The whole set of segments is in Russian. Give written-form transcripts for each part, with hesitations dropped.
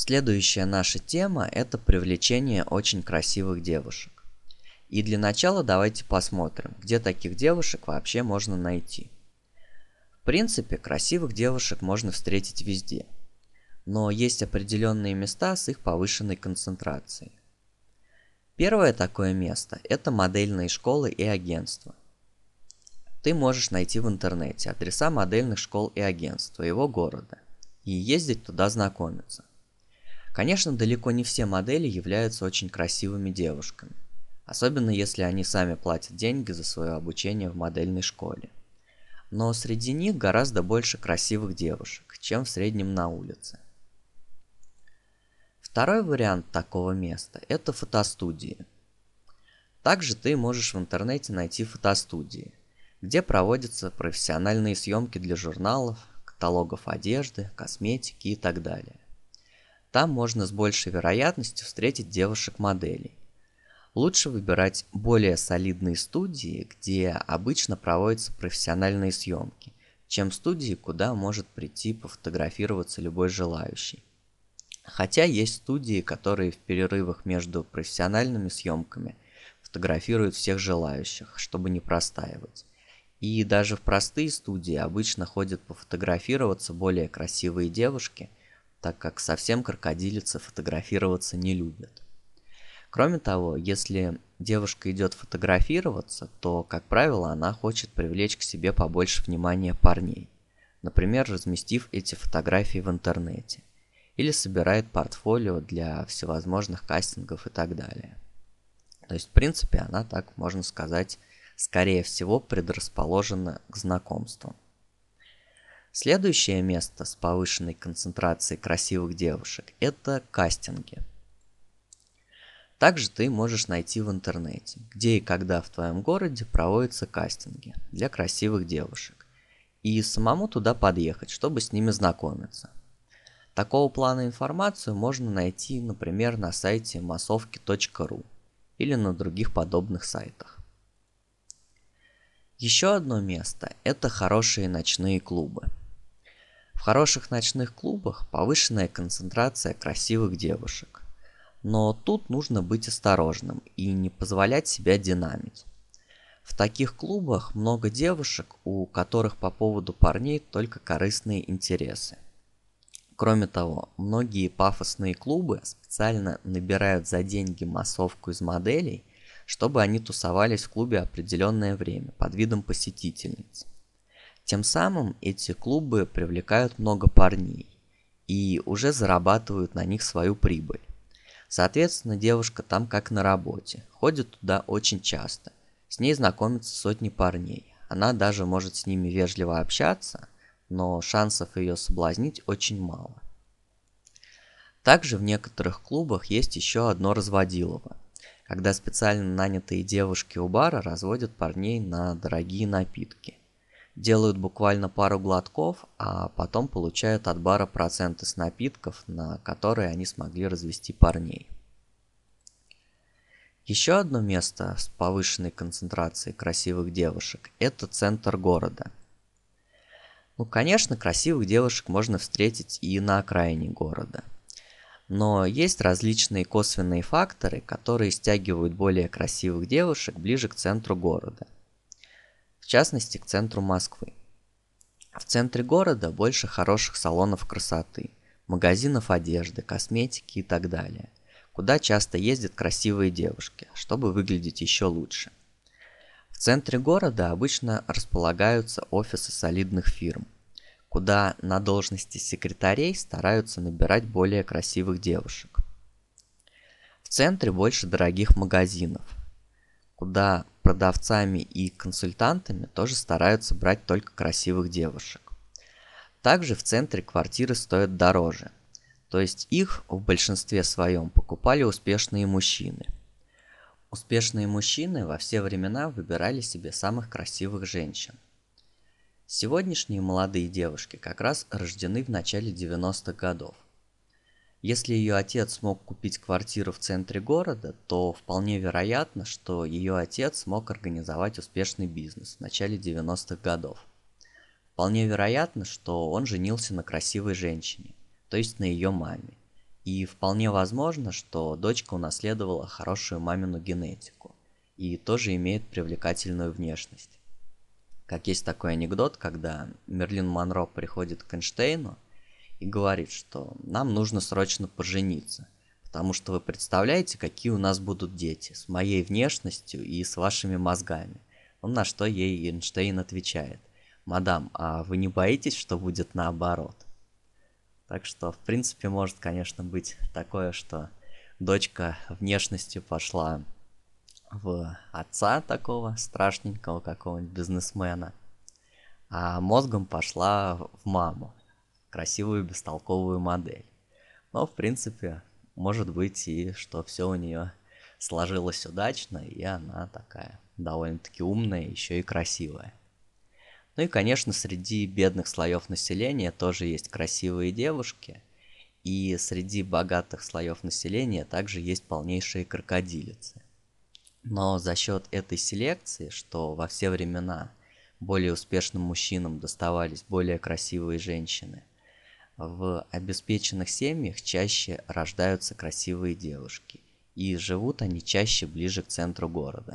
Следующая наша тема – это привлечение очень красивых девушек. И для начала давайте посмотрим, где таких девушек вообще можно найти. В принципе, красивых девушек можно встретить везде, но есть определенные места с их повышенной концентрацией. Первое такое место – это модельные школы и агентства. Ты можешь найти в интернете адреса модельных школ и агентств твоего города и ездить туда знакомиться. Конечно, далеко не все модели являются очень красивыми девушками, особенно если они сами платят деньги за свое обучение в модельной школе. Но среди них гораздо больше красивых девушек, чем в среднем на улице. Второй вариант такого места – это фотостудии. Также ты можешь в интернете найти фотостудии, где проводятся профессиональные съемки для журналов, каталогов одежды, косметики и так далее. Там можно с большей вероятностью встретить девушек-моделей. Лучше выбирать более солидные студии, где обычно проводятся профессиональные съемки, чем студии, куда может прийти пофотографироваться любой желающий. Хотя есть студии, которые в перерывах между профессиональными съемками фотографируют всех желающих, чтобы не простаивать. И даже в простые студии обычно ходят пофотографироваться более красивые девушки, так как совсем крокодилицы фотографироваться не любят. Кроме того, если девушка идет фотографироваться, то, как правило, она хочет привлечь к себе побольше внимания парней, например, разместив эти фотографии в интернете, или собирает портфолио для всевозможных кастингов и так далее. То есть, в принципе, она, так можно сказать, скорее всего предрасположена к знакомству. Следующее место с повышенной концентрацией красивых девушек – это кастинги. Также ты можешь найти в интернете, где и когда в твоем городе проводятся кастинги для красивых девушек, и самому туда подъехать, чтобы с ними знакомиться. Такого плана информацию можно найти, например, на сайте массовки.ру или на других подобных сайтах. Еще одно место – это хорошие ночные клубы. В хороших ночных клубах повышенная концентрация красивых девушек. Но тут нужно быть осторожным и не позволять себя динамить. В таких клубах много девушек, у которых по поводу парней только корыстные интересы. Кроме того, многие пафосные клубы специально набирают за деньги массовку из моделей, чтобы они тусовались в клубе определенное время под видом посетительниц. Тем самым эти клубы привлекают много парней и уже зарабатывают на них свою прибыль. Соответственно, девушка там как на работе, ходит туда очень часто, с ней знакомятся сотни парней, она даже может с ними вежливо общаться, но шансов ее соблазнить очень мало. Также в некоторых клубах есть еще одно разводилово, когда специально нанятые девушки у бара разводят парней на дорогие напитки. Делают буквально пару глотков, а потом получают от бара проценты с напитков, на которые они смогли развести парней. Еще одно место с повышенной концентрацией красивых девушек – это центр города. Конечно, красивых девушек можно встретить и на окраине города. Но есть различные косвенные факторы, которые стягивают более красивых девушек ближе к центру города. В частности, к центру Москвы. В центре города больше хороших салонов красоты, магазинов одежды, косметики и так далее, куда часто ездят красивые девушки, чтобы выглядеть еще лучше. В центре города обычно располагаются офисы солидных фирм, куда на должности секретарей стараются набирать более красивых девушек. В центре больше дорогих магазинов, куда продавцами и консультантами тоже стараются брать только красивых девушек. Также в центре квартиры стоят дороже, то есть их в большинстве своем покупали успешные мужчины. Успешные мужчины во все времена выбирали себе самых красивых женщин. Сегодняшние молодые девушки как раз рождены в начале 90-х годов. Если ее отец смог купить квартиру в центре города, то вполне вероятно, что ее отец смог организовать успешный бизнес в начале 90-х годов. Вполне вероятно, что он женился на красивой женщине, то есть на ее маме, И вполне возможно, что дочка унаследовала хорошую мамину генетику и тоже имеет привлекательную внешность. Как есть такой анекдот, когда Мерлин Монро приходит к Эйнштейну и говорит, что нам нужно срочно пожениться, потому что вы представляете, какие у нас будут дети с моей внешностью и с вашими мозгами. Ну, на что ей Эйнштейн отвечает: мадам, а вы не боитесь, что будет наоборот? Так что, в принципе, может, конечно, быть такое, что дочка внешностью пошла в отца такого страшненького какого-нибудь бизнесмена, а мозгом пошла в маму, красивую бестолковую модель. Но, в принципе, может быть и что все у нее сложилось удачно, и она такая довольно-таки умная, еще и красивая. Ну и, конечно, среди бедных слоев населения тоже есть красивые девушки, и среди богатых слоев населения также есть полнейшие крокодилицы. Но за счет этой селекции, что во все времена более успешным мужчинам доставались более красивые женщины, в обеспеченных семьях чаще рождаются красивые девушки, и живут они чаще ближе к центру города.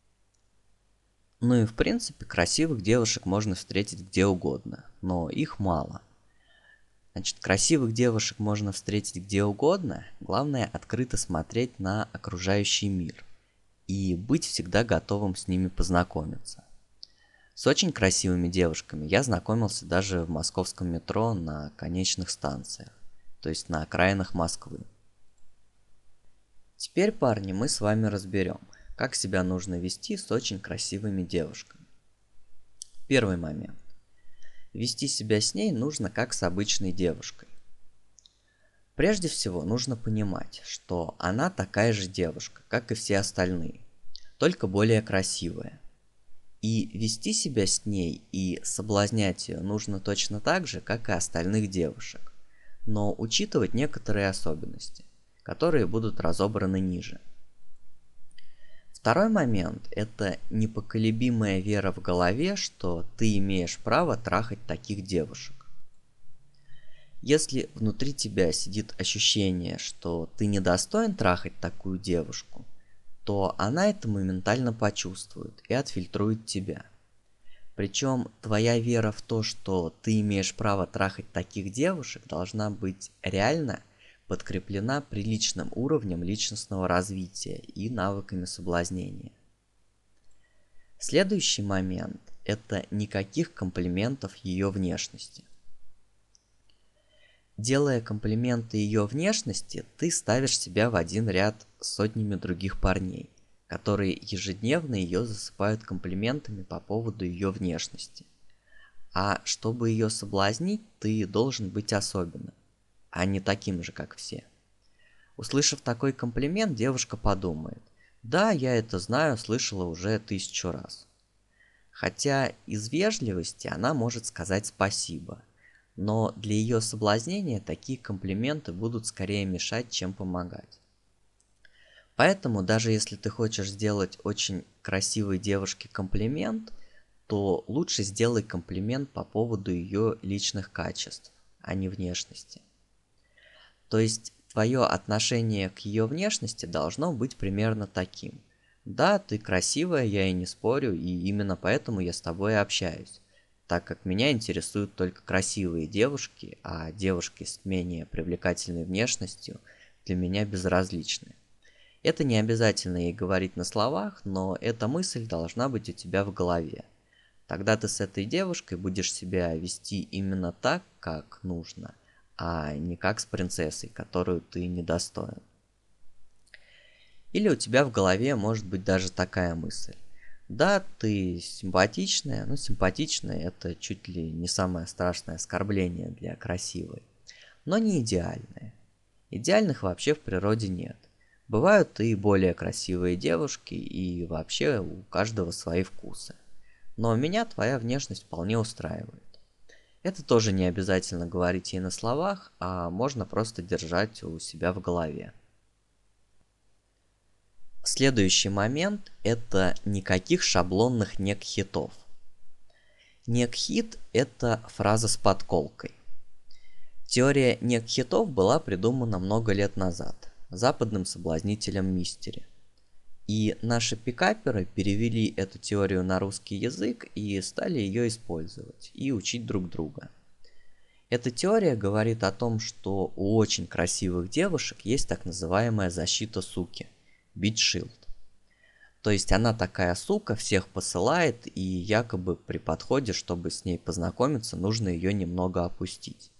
Ну и в принципе красивых девушек можно встретить где угодно, но их мало. Значит, красивых девушек можно встретить где угодно, главное открыто смотреть на окружающий мир и быть всегда готовым с ними познакомиться. С очень красивыми девушками я знакомился даже в московском метро на конечных станциях, то есть на окраинах Москвы. Теперь, парни, мы с вами разберем, как себя нужно вести с очень красивыми девушками. Первый момент. Вести себя с ней нужно как с обычной девушкой. Прежде всего нужно понимать, что она такая же девушка, как и все остальные, только более красивая. И вести себя с ней и соблазнять ее нужно точно так же, как и остальных девушек, но учитывать некоторые особенности, которые будут разобраны ниже. Второй момент – это непоколебимая вера в голове, что ты имеешь право трахать таких девушек. Если внутри тебя сидит ощущение, что ты недостоин трахать такую девушку, то она это моментально почувствует и отфильтрует тебя. Причем твоя вера в то, что ты имеешь право трахать таких девушек, должна быть реально подкреплена приличным уровнем личностного развития и навыками соблазнения. Следующий момент – это никаких комплиментов ее внешности. Делая комплименты ее внешности, ты ставишь себя в один ряд с сотнями других парней, которые ежедневно ее засыпают комплиментами по поводу ее внешности. А чтобы ее соблазнить, ты должен быть особенным, а не таким же, как все. Услышав такой комплимент, девушка подумает: да, я это знаю, слышала уже 1000 раз. Хотя из вежливости она может сказать спасибо, но для ее соблазнения такие комплименты будут скорее мешать, чем помогать. Поэтому даже если ты хочешь сделать очень красивой девушке комплимент, то лучше сделай комплимент по поводу ее личных качеств, а не внешности. То есть твое отношение к ее внешности должно быть примерно таким: да, ты красивая, я и не спорю, и именно поэтому я с тобой и общаюсь, так как меня интересуют только красивые девушки, а девушки с менее привлекательной внешностью для меня безразличны. Это не обязательно ей говорить на словах, но эта мысль должна быть у тебя в голове. Тогда ты с этой девушкой будешь себя вести именно так, как нужно, а не как с принцессой, которую ты недостоин. Или у тебя в голове может быть даже такая мысль: да, ты симпатичная, но симпатичная — это чуть ли не самое страшное оскорбление для красивой, но не идеальная. Идеальных вообще в природе нет. Бывают и более красивые девушки, и вообще у каждого свои вкусы. Но меня твоя внешность вполне устраивает. Это тоже не обязательно говорить ей на словах, а можно просто держать у себя в голове. Следующий момент – это никаких шаблонных нег-хитов. Нег-хит – это фраза с подколкой. Теория Некхитов была придумана много лет назад западным соблазнителем Мистери. И наши пикаперы перевели эту теорию на русский язык и стали ее использовать и учить друг друга. Эта теория говорит о том, что у очень красивых девушек есть так называемая защита суки – бит-шилд. То есть она такая сука, всех посылает, и якобы при подходе, чтобы с ней познакомиться, нужно ее немного опустить.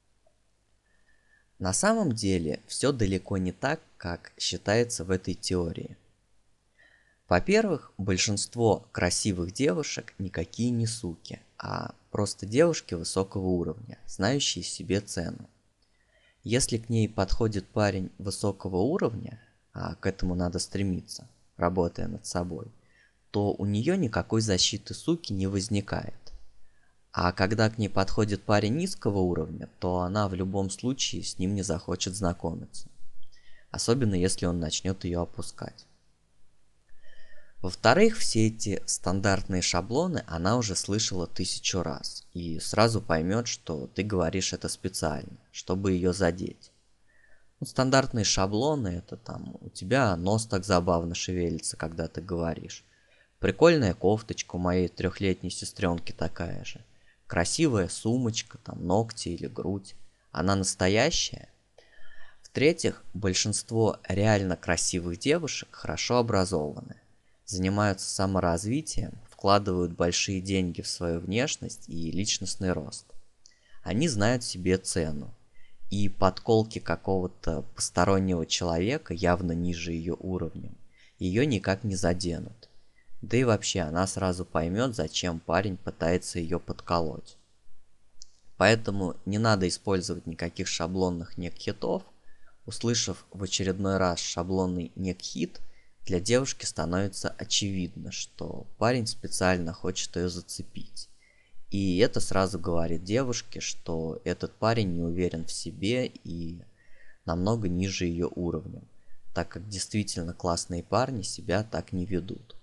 На самом деле все далеко не так, как считается в этой теории. Во-первых, большинство красивых девушек никакие не суки, а просто девушки высокого уровня, знающие себе цену. Если к ней подходит парень высокого уровня, а к этому надо стремиться, работая над собой, то у нее никакой защиты суки не возникает. А когда к ней подходит парень низкого уровня, то она в любом случае с ним не захочет знакомиться. Особенно если он начнет ее опускать. Во-вторых, все эти стандартные шаблоны она уже слышала 1000 раз и сразу поймет, что ты говоришь это специально, чтобы ее задеть. Стандартные шаблоны это там у тебя нос так забавно шевелится, когда ты говоришь. Прикольная кофточка у моей 3-летней сестренки такая же. Красивая сумочка, там ногти или грудь. Она настоящая. В-третьих, большинство реально красивых девушек хорошо образованы. Занимаются саморазвитием, вкладывают большие деньги в свою внешность и личностный рост. Они знают себе цену. И подколки какого-то постороннего человека, явно ниже ее уровнем, ее никак не заденут. Да и вообще она сразу поймет, зачем парень пытается ее подколоть. Поэтому не надо использовать никаких шаблонных некхитов. Услышав в очередной раз шаблонный некхит, для девушки становится очевидно, что парень специально хочет ее зацепить. И это сразу говорит девушке, что этот парень не уверен в себе и намного ниже ее уровнем, так как действительно классные парни себя так не ведут.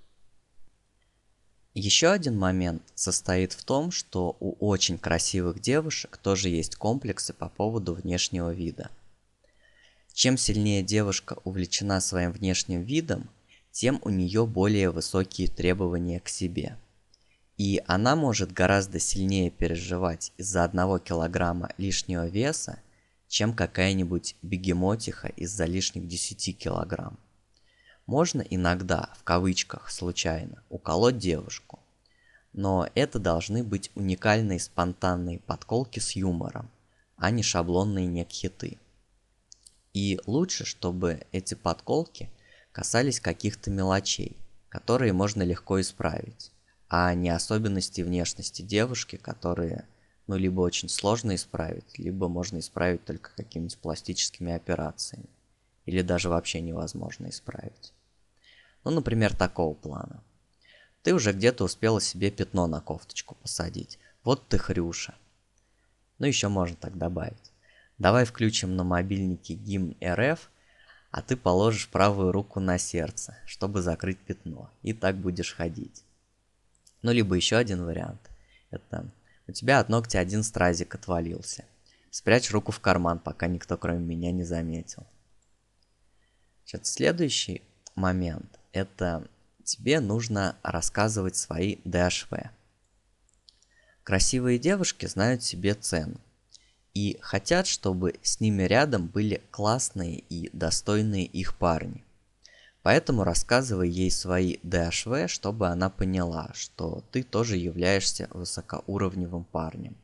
Еще один момент состоит в том, что у очень красивых девушек тоже есть комплексы по поводу внешнего вида. Чем сильнее девушка увлечена своим внешним видом, тем у нее более высокие требования к себе. И она может гораздо сильнее переживать из-за 1 килограмма лишнего веса, чем какая-нибудь бегемотиха из-за лишних 10 килограмм. Можно иногда, в кавычках, случайно, уколоть девушку. Но это должны быть уникальные спонтанные подколки с юмором, а не шаблонные некхиты. И лучше, чтобы эти подколки касались каких-то мелочей, которые можно легко исправить, а не особенностей внешности девушки, которые либо очень сложно исправить, либо можно исправить только какими-нибудь пластическими операциями, или даже вообще невозможно исправить. Например, такого плана. Ты уже где-то успела себе пятно на кофточку посадить. Вот ты хрюша. Еще можно так добавить. Давай включим на мобильнике гимн РФ, а ты положишь правую руку на сердце, чтобы закрыть пятно. И так будешь ходить. Либо еще один вариант. Это у тебя от ногтя один стразик отвалился. Спрячь руку в карман, пока никто кроме меня не заметил. Следующий момент. Это тебе нужно рассказывать свои ДHV. Красивые девушки знают себе цену. И хотят, чтобы с ними рядом были классные и достойные их парни. Поэтому рассказывай ей свои ДHV, чтобы она поняла, что ты тоже являешься высокоуровневым парнем.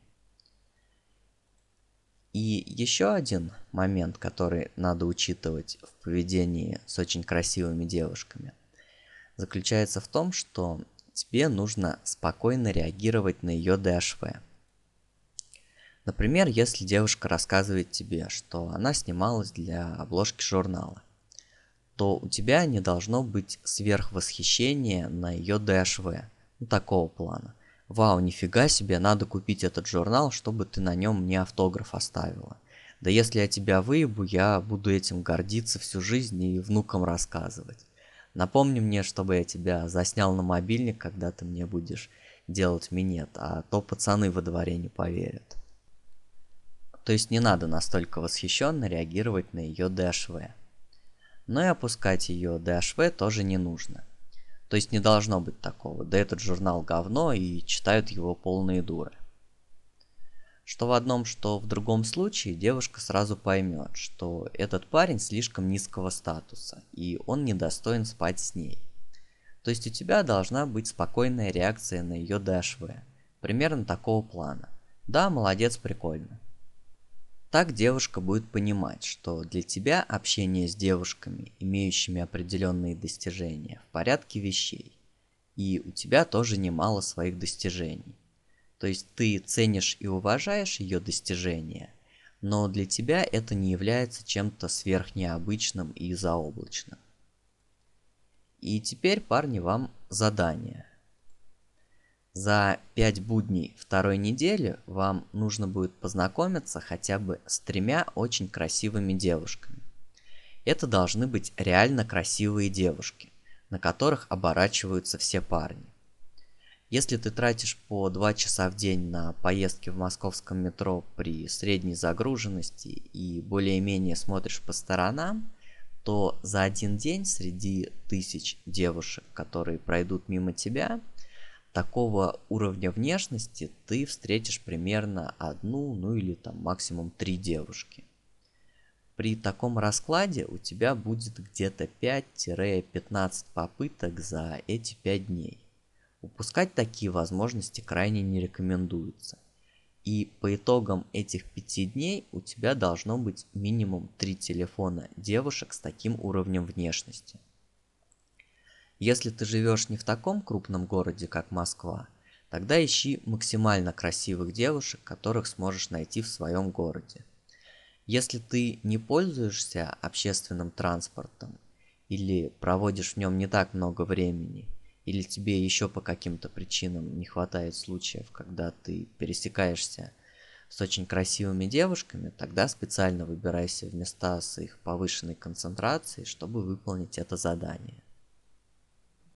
И еще один момент, который надо учитывать в поведении с очень красивыми девушками, заключается в том, что тебе нужно спокойно реагировать на ее ДHV. Например, если девушка рассказывает тебе, что она снималась для обложки журнала, то у тебя не должно быть сверхвосхищения на ее ДHV. Такого плана. Вау, нифига себе, надо купить этот журнал, чтобы ты на нем мне автограф оставила. Да если я тебя выебу, я буду этим гордиться всю жизнь и внукам рассказывать. Напомни мне, чтобы я тебя заснял на мобильник, когда ты мне будешь делать минет, а то пацаны во дворе не поверят. То есть не надо настолько восхищенно реагировать на ее DHV. Но и опускать ее DHV тоже не нужно. То есть не должно быть такого. Да этот журнал говно и читают его полные дуры. Что в одном, что в другом случае девушка сразу поймет, что этот парень слишком низкого статуса и он недостоин спать с ней. То есть у тебя должна быть спокойная реакция на ее DHV. Примерно такого плана. Да, молодец, прикольно. Так девушка будет понимать, что для тебя общение с девушками, имеющими определенные достижения, в порядке вещей. И у тебя тоже немало своих достижений. То есть ты ценишь и уважаешь ее достижения, но для тебя это не является чем-то сверхнеобычным и заоблачным. И теперь, парни, вам задание. За 5 будней второй недели вам нужно будет познакомиться хотя бы с 3 очень красивыми девушками. Это должны быть реально красивые девушки, на которых оборачиваются все парни. Если ты тратишь по 2 часа в день на поездки в московском метро при средней загруженности и более-менее смотришь по сторонам, то за один день среди тысяч девушек, которые пройдут мимо тебя, такого уровня внешности ты встретишь примерно одну, ну или там максимум 3 девушки. При таком раскладе у тебя будет где-то 5-15 попыток за эти 5 дней. Упускать такие возможности крайне не рекомендуется. И по итогам этих 5 дней у тебя должно быть минимум 3 телефона девушек с таким уровнем внешности. Если ты живешь не в таком крупном городе, как Москва, тогда ищи максимально красивых девушек, которых сможешь найти в своем городе. Если ты не пользуешься общественным транспортом или проводишь в нем не так много времени, или тебе еще по каким-то причинам не хватает случаев, когда ты пересекаешься с очень красивыми девушками, тогда специально выбирайся в места с их повышенной концентрацией, чтобы выполнить это задание.